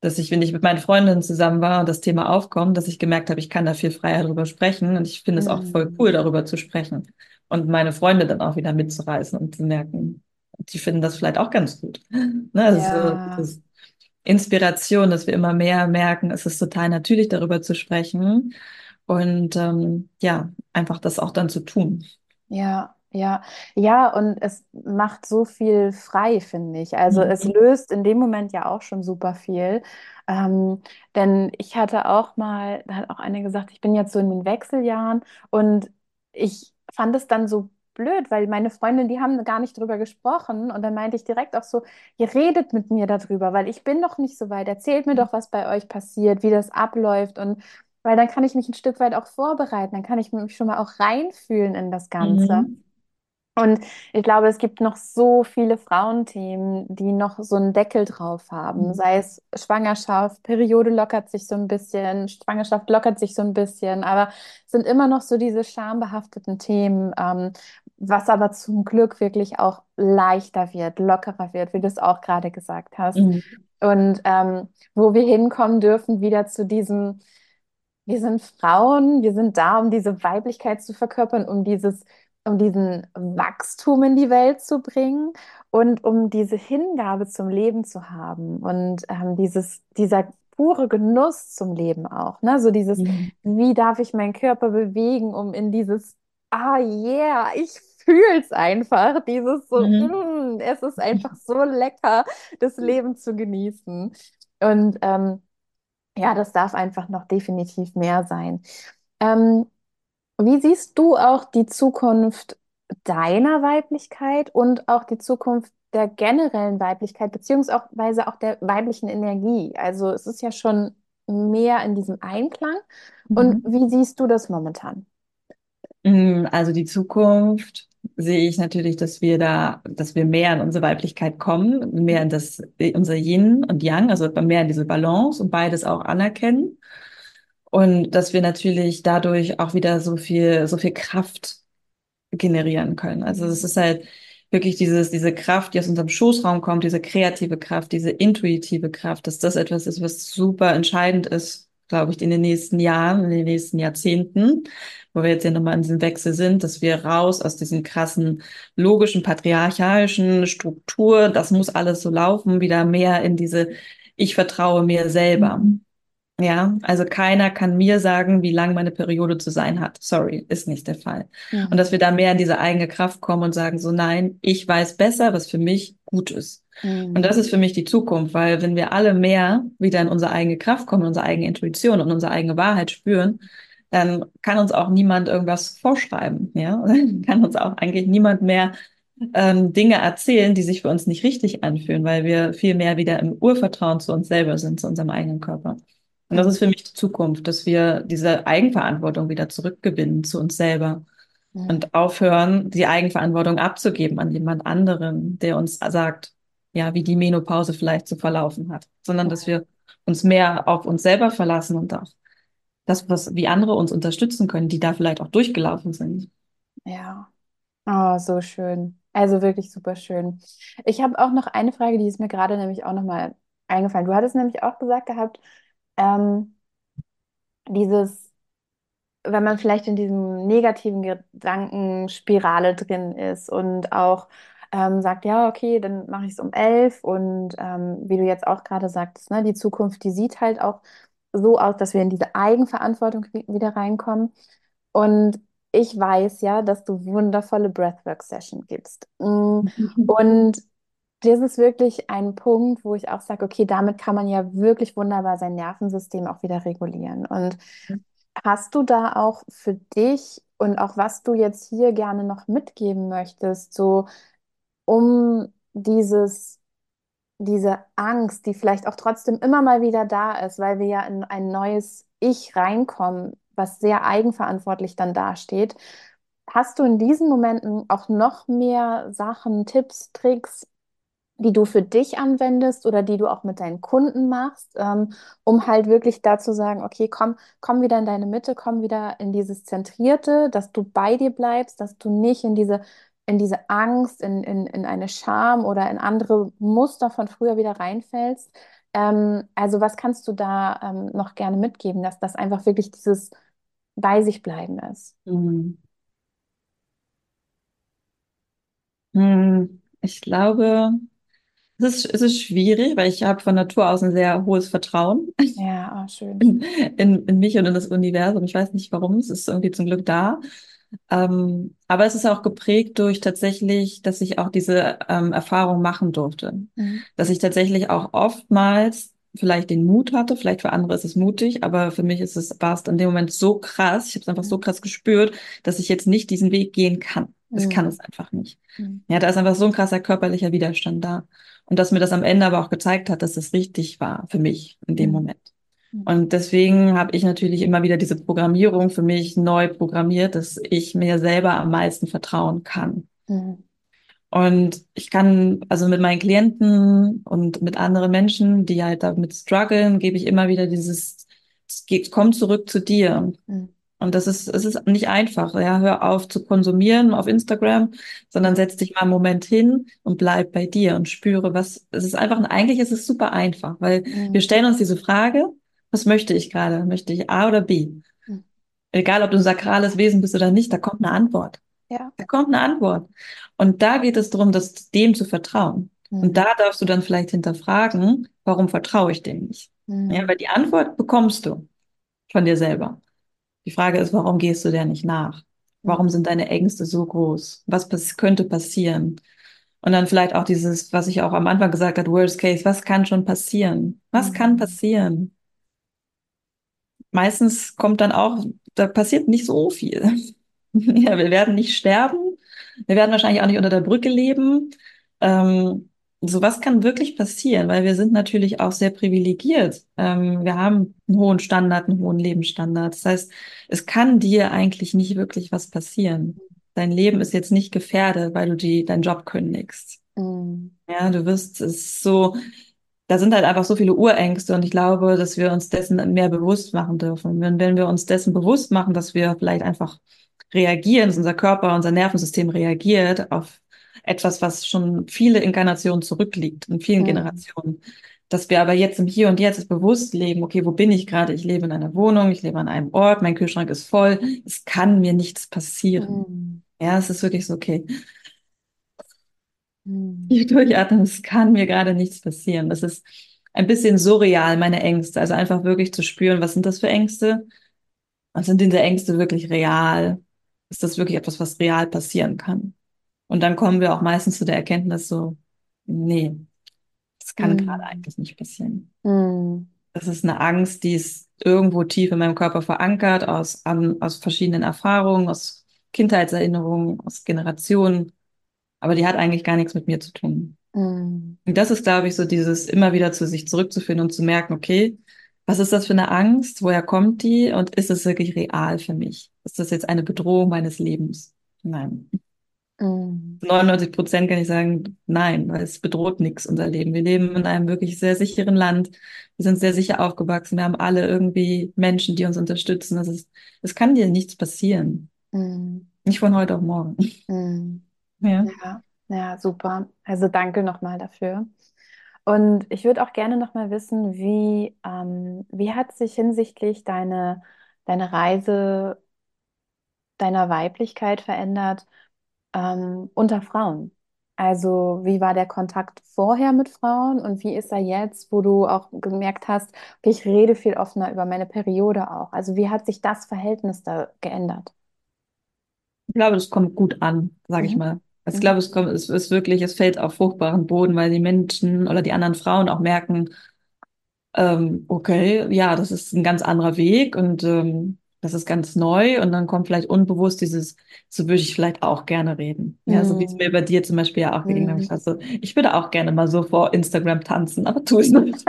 dass ich, wenn ich mit meinen Freundinnen zusammen war und das Thema aufkommt, dass ich gemerkt habe, ich kann da viel freier darüber sprechen und ich finde es auch voll Mm. cool, darüber zu sprechen und meine Freunde dann auch wieder mitzureißen und zu merken, die finden das vielleicht auch ganz gut. Ne, also Ja, das Inspiration, dass wir immer mehr merken, es ist total natürlich, darüber zu sprechen und ja, einfach das auch dann zu tun. ja, ja, ja, und es macht so viel frei, finde ich. Also es Mhm. löst in dem Moment ja auch schon super viel. Ähm, denn ich hatte auch mal, da hat auch eine gesagt, ich bin jetzt so in den Wechseljahren und ich fand es dann so blöd, weil meine Freundinnen, die haben gar nicht drüber gesprochen und dann meinte ich direkt auch so, ihr redet mit mir darüber, weil ich bin noch nicht so weit. Erzählt mir doch, was bei euch passiert, wie das abläuft und weil dann kann ich mich ein Stück weit auch vorbereiten, dann kann ich mich schon mal auch reinfühlen in das Ganze. Mhm. Und ich glaube, es gibt noch so viele Frauenthemen, die noch so einen Deckel drauf haben. Sei es Schwangerschaft, Periode lockert sich so ein bisschen, Schwangerschaft lockert sich so ein bisschen, aber es sind immer noch so diese schambehafteten Themen, was aber zum Glück wirklich auch leichter wird, lockerer wird, wie du es auch gerade gesagt hast. Mhm. Und wo wir hinkommen dürfen, wieder zu diesem wir sind Frauen, wir sind da, um diese Weiblichkeit zu verkörpern, um diesen Wachstum in die Welt zu bringen und um diese Hingabe zum Leben zu haben und dieser pure Genuss zum Leben auch, ne? So dieses, Mhm. wie darf ich meinen Körper bewegen, um in dieses, ah yeah, ich fühl's einfach, dieses so, Mhm. es ist einfach so lecker, das Leben zu genießen. Und ja, das darf einfach noch definitiv mehr sein. Ähm, Wie siehst du auch die Zukunft deiner Weiblichkeit und auch die Zukunft der generellen Weiblichkeit, beziehungsweise auch der weiblichen Energie? Also es ist ja schon mehr in diesem Einklang. Und Mhm. wie siehst du das momentan? Also die Zukunft sehe ich natürlich, dass wir mehr in unsere Weiblichkeit kommen, mehr in unser Yin und Yang, also mehr in diese Balance und beides auch anerkennen. Und dass wir natürlich dadurch auch wieder so viel Kraft generieren können. Also es ist halt wirklich diese Kraft, die aus unserem Schoßraum kommt, diese kreative Kraft, diese intuitive Kraft, dass das etwas ist, was super entscheidend ist, glaube ich, in den nächsten Jahren, in den nächsten Jahrzehnten, wo wir jetzt ja nochmal in diesem Wechsel sind, dass wir raus aus diesen krassen, logischen, patriarchalischen Struktur, das muss alles so laufen, wieder mehr in diese, ich vertraue mir selber. Ja, also keiner kann mir sagen, wie lang meine Periode zu sein hat. Sorry, ist nicht der Fall. Und dass Mhm. wir da mehr in diese eigene Kraft kommen und sagen so, nein, ich weiß besser, was für mich gut ist. Und das Mhm. ist für mich die Zukunft, weil wenn wir alle mehr wieder in unsere eigene Kraft kommen, in unsere eigene Intuition und unsere eigene Wahrheit spüren, dann kann uns auch niemand irgendwas vorschreiben, ja. Dann kann uns auch eigentlich niemand mehr Dinge erzählen, die sich für uns nicht richtig anfühlen, weil wir viel mehr wieder im Urvertrauen zu uns selber sind, zu unserem eigenen Körper. Und das ist für Mhm. mich die Zukunft, dass wir diese Eigenverantwortung wieder zurückgewinnen zu uns selber Mhm. und aufhören, die Eigenverantwortung abzugeben an jemand anderen, der uns sagt, ja, wie die Menopause vielleicht zu verlaufen hat, sondern dass wir uns mehr auf uns selber verlassen und auch wie andere uns unterstützen können, die da vielleicht auch durchgelaufen sind. Ja. Oh, so schön. Also wirklich super schön. Ich habe auch noch eine Frage, die ist mir gerade nämlich auch nochmal eingefallen. Du hattest nämlich auch gesagt gehabt, ähm, dieses, wenn man vielleicht in diesem negativen Gedankenspirale drin ist und auch sagt, ja, okay, dann mache ich es um 11 und wie du jetzt auch gerade sagtest, ne, die Zukunft, die sieht halt auch so aus, dass wir in diese Eigenverantwortung wieder reinkommen. Und ich weiß ja, dass du wundervolle Breathwork-Session gibst. Und das ist wirklich ein Punkt, wo ich auch sage, okay, damit kann man ja wirklich wunderbar sein Nervensystem auch wieder regulieren. Und hast du da auch für dich und auch was du jetzt hier gerne noch mitgeben möchtest, so um diese Angst, die vielleicht auch trotzdem immer mal wieder da ist, weil wir ja in ein neues Ich reinkommen, was sehr eigenverantwortlich dann dasteht. Hast du in diesen Momenten auch noch mehr Sachen, Tipps, Tricks, die du für dich anwendest oder die du auch mit deinen Kunden machst, um halt wirklich da zu sagen, okay, komm wieder in deine Mitte, komm wieder in dieses Zentrierte, dass du bei dir bleibst, dass du nicht in diese Angst, in eine Scham oder in andere Muster von früher wieder reinfällst. Also was kannst du da noch gerne mitgeben, dass das einfach wirklich dieses bei sich bleiben ist? Hm. Ich glaube, es ist schwierig, weil ich habe von Natur aus ein sehr hohes Vertrauen Ja, oh, schön. in mich und in das Universum. Ich weiß nicht warum, es ist irgendwie zum Glück da. Aber es ist auch geprägt durch tatsächlich, dass ich auch diese Erfahrung machen durfte. Mhm. Dass ich tatsächlich auch oftmals vielleicht den Mut hatte, vielleicht für andere ist es mutig, aber für mich war es in dem Moment so krass, ich habe es einfach so Mhm. krass gespürt, dass ich jetzt nicht diesen Weg gehen kann. Ich kann es Mhm. einfach nicht. Mhm. Ja, da ist einfach so ein krasser körperlicher Widerstand da. Und dass mir das am Ende aber auch gezeigt hat, dass es richtig war für mich in dem Mhm. Moment. Und deswegen habe ich natürlich immer wieder diese Programmierung für mich neu programmiert, dass ich mir selber am meisten vertrauen kann. Mhm. Und ich kann, also mit meinen Klienten und mit anderen Menschen, die halt damit strugglen, gebe ich immer wieder komm zurück zu dir. Mhm. Und es ist nicht einfach, ja, hör auf zu konsumieren auf Instagram, sondern setz dich mal einen Moment hin und bleib bei dir und spüre, es ist einfach, eigentlich ist es super einfach, weil wir Mhm. stellen uns diese Frage, was möchte ich gerade? Möchte ich A oder B? Mhm. Egal, ob du ein sakrales Wesen bist oder nicht, da kommt eine Antwort. Ja. Da kommt eine Antwort. Und da geht es darum, dem zu vertrauen. Und Mhm. da darfst du dann vielleicht hinterfragen, warum vertraue ich dem nicht? Ja, Mhm. weil die Antwort bekommst du von dir selber. Die Frage ist, warum gehst du der nicht nach? Warum Mhm. sind deine Ängste so groß? Könnte passieren? Und dann vielleicht auch dieses, was ich auch am Anfang gesagt habe, Worst Case, was kann schon passieren? Was kann Mhm. passieren? Meistens kommt dann auch, da passiert nicht so viel. Ja, wir werden nicht sterben. Wir werden wahrscheinlich auch nicht unter der Brücke leben. Ähm, Sowas kann wirklich passieren, weil wir sind natürlich auch sehr privilegiert. Wir haben einen hohen Standard, einen hohen Lebensstandard. Das heißt, es kann dir eigentlich nicht wirklich was passieren. Dein Leben ist jetzt nicht gefährdet, weil du deinen Job kündigst. Mhm. Ja, es ist so, da sind halt einfach so viele Urängste und ich glaube, dass wir uns dessen mehr bewusst machen dürfen. Wenn wir uns dessen bewusst machen, dass wir vielleicht einfach reagieren, dass unser Körper, unser Nervensystem reagiert auf etwas, was schon viele Inkarnationen zurückliegt, in vielen Mhm. Generationen, dass wir aber jetzt im Hier und Jetzt bewusst leben, okay, wo bin ich gerade? Ich lebe in einer Wohnung, ich lebe an einem Ort, mein Kühlschrank ist voll, es kann mir nichts passieren. Mhm. Ja, es ist wirklich so, okay, Mhm. ich durchatmen, es kann mir gerade nichts passieren. Das ist ein bisschen surreal, meine Ängste. Also einfach wirklich zu spüren, was sind das für Ängste? Und sind diese Ängste wirklich real? Ist das wirklich etwas, was real passieren kann? Und dann kommen wir auch meistens zu der Erkenntnis so, nee, das kann gerade Mhm. eigentlich nicht passieren. Mhm. Das ist eine Angst, die ist irgendwo tief in meinem Körper verankert, aus verschiedenen Erfahrungen, aus Kindheitserinnerungen, aus Generationen. Aber die hat eigentlich gar nichts mit mir zu tun. Mhm. Und das ist, glaube ich, so dieses immer wieder zu sich zurückzufinden und zu merken, okay, was ist das für eine Angst? Woher kommt die? Und ist es wirklich real für mich? Ist das jetzt eine Bedrohung meines Lebens? Nein. Mhm. 99% kann ich sagen, nein, weil es bedroht nichts, unser Leben. Wir leben in einem wirklich sehr sicheren Land. Wir sind sehr sicher aufgewachsen. Wir haben alle irgendwie Menschen, die uns unterstützen. Es kann dir nichts passieren. Mhm. Nicht von heute auf morgen. Mhm. Ja. Ja, ja, super. Also danke nochmal dafür. Und ich würde auch gerne nochmal wissen, wie hat sich hinsichtlich deine Reise deiner Weiblichkeit verändert unter Frauen? Also wie war der Kontakt vorher mit Frauen und wie ist er jetzt, wo du auch gemerkt hast, okay, ich rede viel offener über meine Periode auch. Also wie hat sich das Verhältnis da geändert? Ich glaube, das kommt gut an, sage ich Mhm. mal. Ich Mhm. glaube, es ist wirklich, es fällt auf fruchtbaren Boden, weil die Menschen oder die anderen Frauen auch merken, okay, ja, das ist ein ganz anderer Weg und das ist ganz neu und dann kommt vielleicht unbewusst so würde ich vielleicht auch gerne reden. Ja, so wie es mir Mhm. bei dir zum Beispiel ja auch gegangen ist. Mhm. Also, ich würde auch gerne mal so vor Instagram tanzen, aber tu es nicht.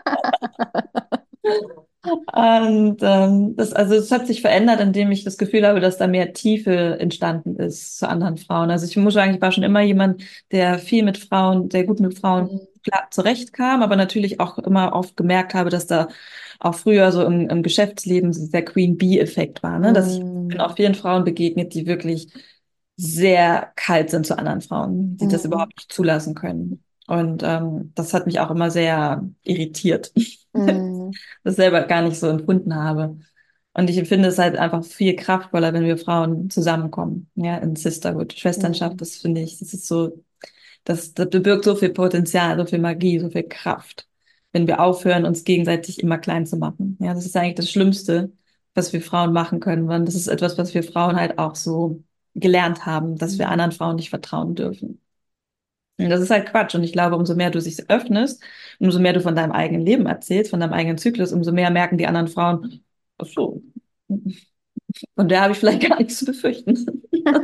Und also es hat sich verändert, indem ich das Gefühl habe, dass da mehr Tiefe entstanden ist zu anderen Frauen. Also ich muss sagen, ich war schon immer jemand, der viel mit Frauen, sehr gut mit Frauen Mhm. klar zurechtkam, aber natürlich auch immer oft gemerkt habe, dass da auch früher so im Geschäftsleben so der Queen Bee-Effekt war, ne? Dass ich bin Mhm. auch vielen Frauen begegnet, die wirklich sehr kalt sind zu anderen Frauen, die das Mhm. überhaupt nicht zulassen können. Und das hat mich auch immer sehr irritiert, Mhm. das selber gar nicht so empfunden habe. Und ich finde es halt einfach viel kraftvoller, wenn wir Frauen zusammenkommen, ja, in Sisterhood, Schwesternschaft, Mhm. das finde ich, das ist so, das bewirkt so viel Potenzial, so viel Magie, so viel Kraft, wenn wir aufhören, uns gegenseitig immer klein zu machen. Ja, das ist eigentlich das Schlimmste, was wir Frauen machen können, weil das ist etwas, was wir Frauen halt auch so gelernt haben, dass wir anderen Frauen nicht vertrauen dürfen. Und das ist halt Quatsch. Und ich glaube, umso mehr du dich öffnest, umso mehr du von deinem eigenen Leben erzählst, von deinem eigenen Zyklus, umso mehr merken die anderen Frauen, ach so, von der habe ich vielleicht gar nichts zu befürchten.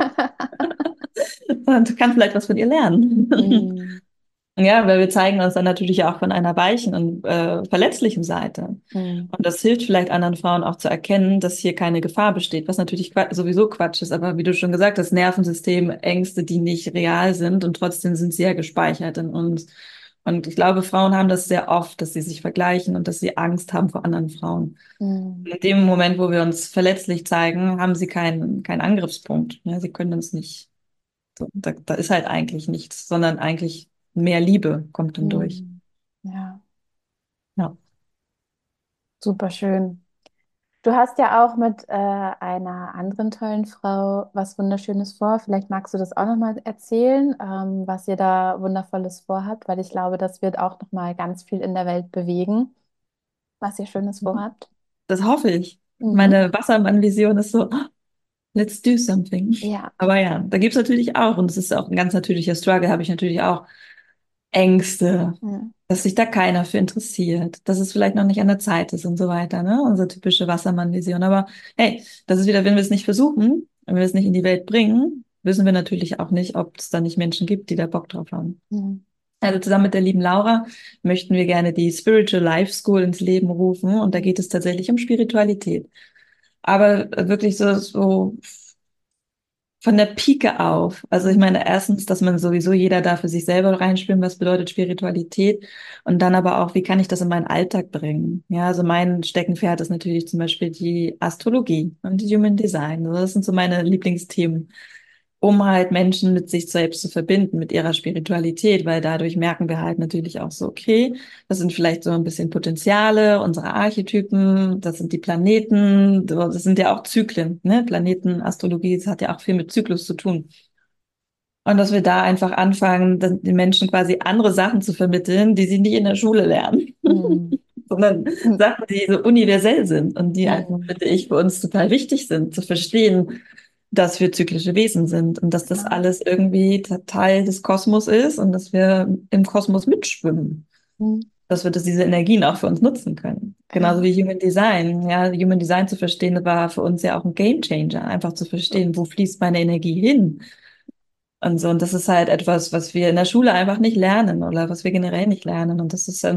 Und kann vielleicht was von ihr lernen. Mhm. Ja, weil wir zeigen uns dann natürlich auch von einer weichen und verletzlichen Seite. Mhm. Und das hilft vielleicht anderen Frauen auch zu erkennen, dass hier keine Gefahr besteht, was natürlich sowieso Quatsch ist. Aber wie du schon gesagt hast, Nervensystem, Ängste, die nicht real sind und trotzdem sind sie ja gespeichert in uns. Und ich glaube, Frauen haben das sehr oft, dass sie sich vergleichen und dass sie Angst haben vor anderen Frauen. Mhm. In dem Moment, wo wir uns verletzlich zeigen, haben sie keinen Angriffspunkt. Ja, sie können uns nicht, so, da ist halt eigentlich nichts, sondern eigentlich mehr Liebe kommt dann durch. Mhm. Ja, Ja. super schön. Du hast ja auch mit einer anderen tollen Frau was Wunderschönes vor. Vielleicht magst du das auch nochmal erzählen, was ihr da Wundervolles vorhabt, weil ich glaube, das wird auch nochmal ganz viel in der Welt bewegen, was ihr Schönes vorhabt. Das hoffe ich. Mhm. Meine Wassermann-Vision ist so, let's do something. Ja. Aber ja, da gibt's natürlich auch, und es ist auch ein ganz natürlicher Struggle, habe ich natürlich auch Ängste, Mhm. dass sich da keiner für interessiert, dass es vielleicht noch nicht an der Zeit ist und so weiter, ne? Unsere typische Wassermann-Vision. Aber hey, das ist wieder, wenn wir es nicht versuchen, wenn wir es nicht in die Welt bringen, wissen wir natürlich auch nicht, ob es da nicht Menschen gibt, die da Bock drauf haben. Mhm. Also zusammen mit der lieben Laura möchten wir gerne die Spiritual Life School ins Leben rufen, und da geht es tatsächlich um Spiritualität. Aber wirklich so von der Pike auf. Also ich Mhm. meine, erstens, dass man sowieso jeder da für sich selber reinspüren, was bedeutet Spiritualität, und dann aber auch, wie kann ich das in meinen Alltag bringen? Ja, also mein Steckenpferd ist natürlich zum Beispiel die Astrologie und die Human Design. Also das sind so meine Lieblingsthemen, um halt Menschen mit sich selbst zu verbinden, mit ihrer Spiritualität, weil dadurch merken wir halt natürlich auch so, okay, das sind vielleicht so ein bisschen Potenziale, unsere Archetypen, das sind die Planeten, das sind ja auch Zyklen, ne? Planetenastrologie, das hat ja auch viel mit Zyklus zu tun. Und dass wir da einfach anfangen, den Menschen quasi andere Sachen zu vermitteln, die sie nicht in der Schule lernen, Mhm. sondern Sachen, die so universell sind und die einfach, Mhm. finde ich, für uns total wichtig sind, zu verstehen, dass wir zyklische Wesen sind und dass das Ja. alles irgendwie Teil des Kosmos ist und dass wir im Kosmos mitschwimmen, Mhm. dass wir diese Energien auch für uns nutzen können. Genauso Ja. wie Human Design. Ja, Human Design zu verstehen, war für uns ja auch ein Game Changer, einfach zu verstehen, wo fließt meine Energie hin. Und so, und das ist halt etwas, was wir in der Schule einfach nicht lernen oder was wir generell nicht lernen. Und das ist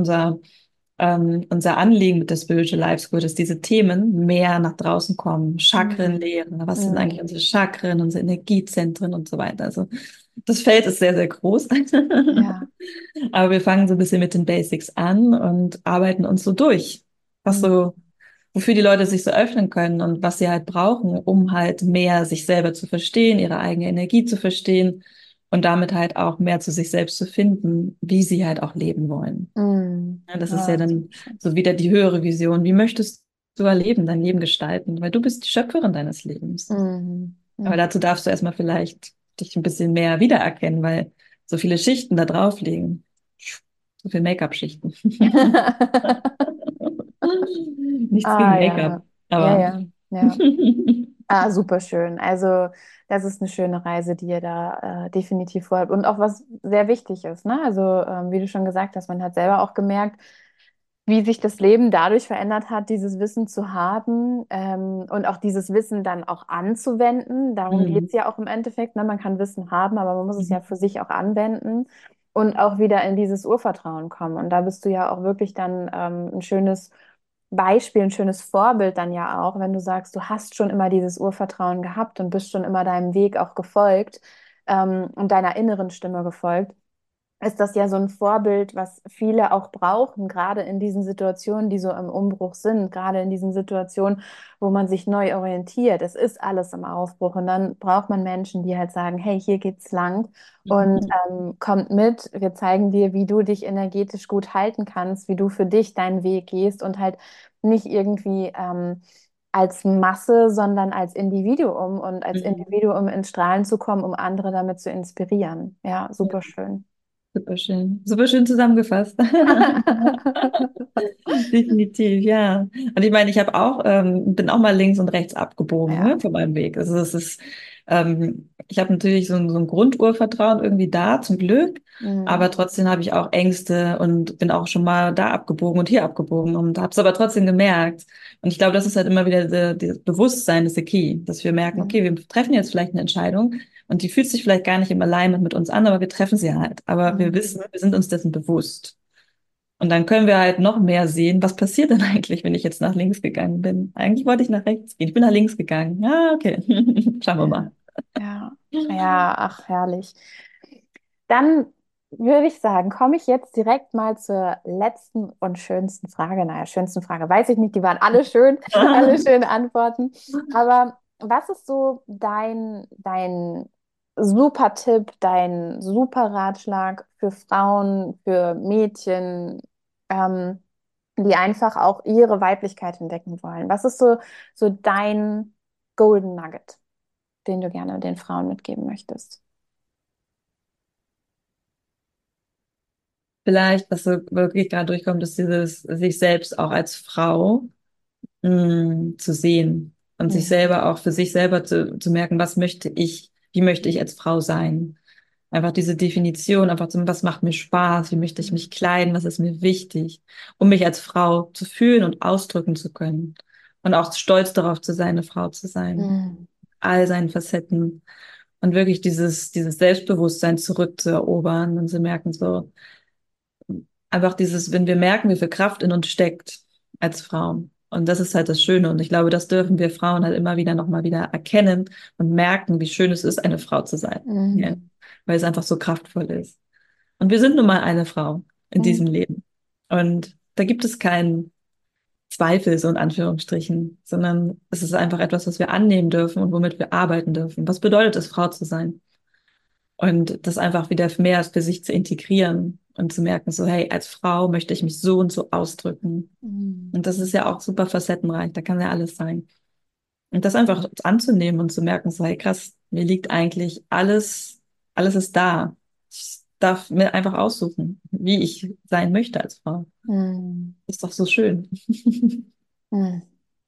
unser Anliegen mit der Spiritual Life School, dass diese Themen mehr nach draußen kommen. Chakren Mhm. lehren. Was sind eigentlich Mhm. unsere Chakren, unsere Energiezentren und so weiter. Also das Feld ist sehr, sehr groß. Ja. Aber wir fangen so ein bisschen mit den Basics an und arbeiten uns so durch. Was Mhm. so, wofür die Leute sich so öffnen können und was sie halt brauchen, um halt mehr sich selber zu verstehen, ihre eigene Energie zu verstehen und damit halt auch mehr zu sich selbst zu finden, wie sie halt auch leben wollen. Mhm. Ja, das ist ja Ah, super dann schön. so wieder die höhere Vision. Wie möchtest du erleben, dein Leben gestalten? Weil du bist die Schöpferin deines Lebens. Mhm. Aber Mhm. dazu darfst du erstmal vielleicht dich ein bisschen mehr wiedererkennen, weil so viele Schichten da drauf liegen. So viel Make-up-Schichten. Nichts gegen Ah Make-up, ja, ja, aber ja, ja. Ah, super schön. Also das ist eine schöne Reise, die ihr da definitiv vorhabt. Und auch was sehr wichtig ist, ne? Also wie du schon gesagt hast, man hat selber auch gemerkt, wie sich das Leben dadurch verändert hat, dieses Wissen zu haben und auch dieses Wissen dann auch anzuwenden. Darum geht Mhm. es ja auch im Endeffekt. Ne? Man kann Wissen haben, aber man muss es ja Mhm. für sich auch anwenden und auch wieder in dieses Urvertrauen kommen. Und da bist du ja auch wirklich dann ein schönes Beispiel, ein schönes Vorbild dann ja auch, wenn du sagst, du hast schon immer dieses Urvertrauen gehabt und bist schon immer deinem Weg auch gefolgt und deiner inneren Stimme gefolgt. ist das ja so ein Vorbild, was viele auch brauchen, gerade in diesen Situationen, die so im Umbruch sind, gerade in diesen Situationen, wo man sich neu orientiert. Es ist alles im Aufbruch und dann braucht man Menschen, die halt sagen, hey, hier geht's lang und Mhm. kommt mit, wir zeigen dir, wie du dich energetisch gut halten kannst, wie du für dich deinen Weg gehst und halt nicht irgendwie als Masse, sondern als Individuum und als Mhm. Individuum ins Strahlen zu kommen, um andere damit zu inspirieren. Ja, super schön. Super schön. Super schön zusammengefasst. Definitiv, ja. Und ich meine, ich habe auch, bin auch mal links und rechts abgebogen, Ja. ne, von meinem Weg. Also es ist, ich habe natürlich so ein Grundurvertrauen irgendwie da, zum Glück. Mhm. Aber trotzdem habe ich auch Ängste und bin auch schon mal da abgebogen und hier abgebogen und habe es aber trotzdem gemerkt. Und ich glaube, das ist halt immer wieder das Bewusstsein, ist der Key, dass wir merken, Mhm. okay, wir treffen jetzt vielleicht eine Entscheidung und die fühlt sich vielleicht gar nicht im Alignment mit uns an, aber wir treffen sie halt. Aber wir Mhm. wissen, wir sind uns dessen bewusst. Und dann können wir halt noch mehr sehen, was passiert denn eigentlich, wenn ich jetzt nach links gegangen bin. Eigentlich wollte ich nach rechts gehen. Ich bin nach links gegangen. Ja, okay. Schauen wir Ja. mal. Ja. Ja, ach, herrlich. Dann würde ich sagen, komme ich jetzt direkt mal zur letzten und schönsten Frage. Naja, schönsten Frage weiß ich nicht, die waren alle schön, alle schöne Antworten. Aber was ist so dein super Tipp, dein super Ratschlag für Frauen, für Mädchen, ähm, die einfach auch ihre Weiblichkeit entdecken wollen? Was ist so dein Golden Nugget, den du gerne den Frauen mitgeben möchtest? Vielleicht, was so wirklich gerade durchkommt, ist dieses, sich selbst auch als Frau zu sehen und sich Mhm. selber auch für sich selber zu merken, was möchte ich, wie möchte ich als Frau sein. Einfach diese Definition, einfach so, was macht mir Spaß, wie möchte ich mich kleiden, was ist mir wichtig, um mich als Frau zu fühlen und ausdrücken zu können. Und auch stolz darauf zu sein, eine Frau zu sein. Mhm. All seinen Facetten. Und wirklich dieses Selbstbewusstsein zurückzuerobern und zu merken, so, einfach dieses, wenn wir merken, wie viel Kraft in uns steckt als Frauen. Und das ist halt das Schöne. Und ich glaube, das dürfen wir Frauen halt immer wieder nochmal wieder erkennen und merken, wie schön es ist, eine Frau zu sein. Ja. Mhm. Weil es einfach so kraftvoll ist. Und wir sind nun mal eine Frau in Mhm. diesem Leben. Und da gibt es keinen Zweifel, so in Anführungsstrichen, sondern es ist einfach etwas, was wir annehmen dürfen und womit wir arbeiten dürfen. Was bedeutet es, Frau zu sein? Und das einfach wieder mehr für sich zu integrieren und zu merken, so, hey, als Frau möchte ich mich so und so ausdrücken. Mhm. Und das ist ja auch super facettenreich, da kann ja alles sein. Und das einfach anzunehmen und zu merken, so, hey, krass, mir liegt eigentlich alles, alles ist da. Ich darf mir einfach aussuchen, wie ich sein möchte als Frau. Mhm. Ist doch so schön. Mhm.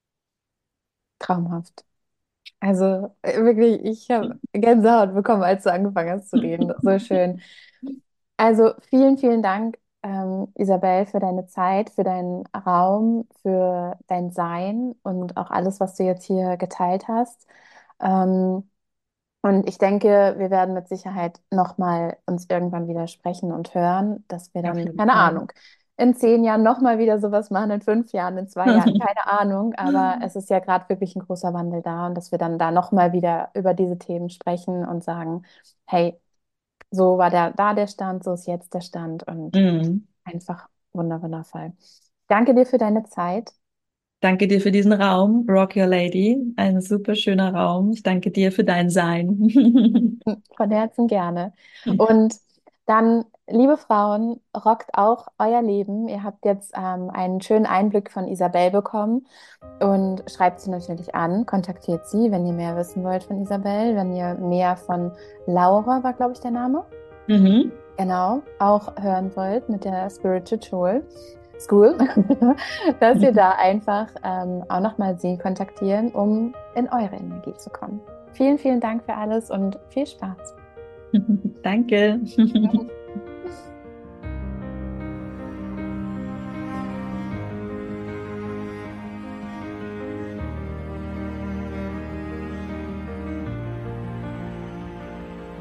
Traumhaft. Also wirklich, ich habe Gänsehaut bekommen, als du angefangen hast zu reden. So schön. Also vielen, vielen Dank, Isabel, für deine Zeit, für deinen Raum, für dein Sein und auch alles, was du jetzt hier geteilt hast. Ähm, Und ich denke, wir werden mit Sicherheit nochmal uns irgendwann wieder sprechen und hören, dass wir Auf dann, jeden keine Fall. Ahnung, in 10 Jahren nochmal wieder sowas machen, in 5 Jahren, in 2 Jahren, keine Ahnung. Aber es ist ja gerade wirklich ein großer Wandel da und dass wir dann da nochmal wieder über diese Themen sprechen und sagen, hey, so war der Stand, so ist jetzt der Stand und Mhm. einfach wundervoll. Danke dir für deine Zeit. Danke dir für diesen Raum, Rock Your Lady. Ein super schöner Raum. Ich danke dir für dein Sein. Von Herzen gerne. Und dann, liebe Frauen, rockt auch euer Leben. Ihr habt jetzt einen schönen Einblick von Isabel bekommen und schreibt sie natürlich an, kontaktiert sie, wenn ihr mehr wissen wollt von Isabel, wenn ihr mehr von Laura, war glaube ich der Name, Mhm. genau, auch hören wollt mit der Spiritual School, dass ihr da einfach auch nochmal sie kontaktieren, um in eure Energie zu kommen. Vielen, vielen Dank für alles und viel Spaß. Danke.